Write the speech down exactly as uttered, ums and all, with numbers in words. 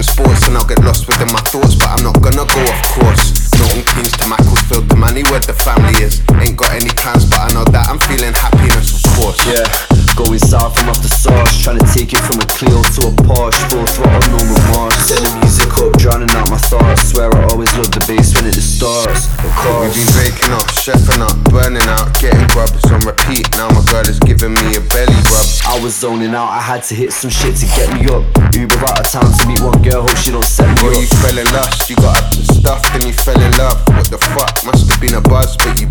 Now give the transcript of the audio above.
sports and I'll get lost within my thoughts, but I'm not gonna go off course. Milton Keynes to Macclesfield to Manny where the family is. Ain't got any plans, but I know that I'm feeling happiness, of course. Yeah, going south, I'm off the sauce, trying to take it from a Clio to a Porsche, full throttle, no remorse. Set the music up, drowning out my thoughts. Swear I always love the bass when it distorts. Of course, we've been breaking up, chefing up, burning out, getting grub. It's on repeat. Now my girl is giving me a belly rub. I was zoning out, I had to hit some shit to get me up. Uber out of town to meet one girl, hope she don't set me Boy, up. you fell in lust, you got up the stuff, then you fell in love. What the fuck? Must have been a buzz, but you